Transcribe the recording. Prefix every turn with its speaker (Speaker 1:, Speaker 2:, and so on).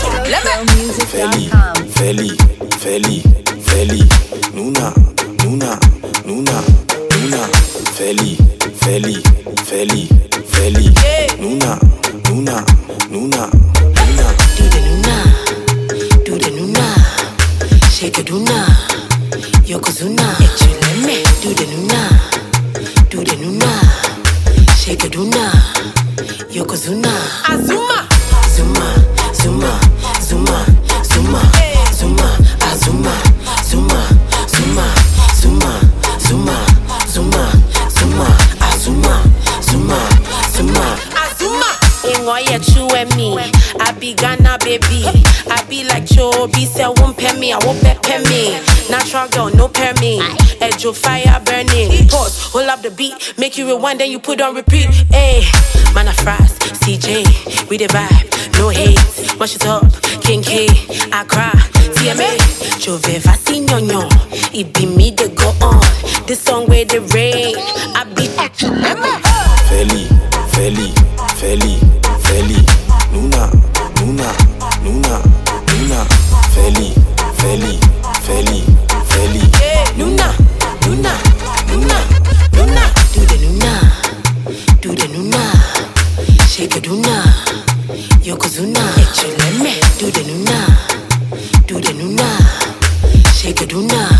Speaker 1: Feli, Nuna, Feli, Nuna.
Speaker 2: Do the Nuna, shake it Nuna, Yokozuna, Echileme. Do the Nuna, shake it Nuna, Yokozuna, Azuma, Zuma, Azuma, Zuma, you and me. I be Ghana baby. I be like Chobi, say won't pay me, I won't pay me. Natural girl, no pay me. Edge of fire burning. Pause, hold up the beat, make you rewind, then you put on repeat. Hey, man, I frost, CJ, we the vibe, no hate. Mash it up, King K, Accra, TMA, Jove, Vasinyo, it be me that go on. This song where the rain, I be
Speaker 1: Feli, Nuna, Feli,
Speaker 2: Nuna. Do the Nuna, shake it Nuna, Yokozuna, Echileme. Do the Nuna, shake it Nuna.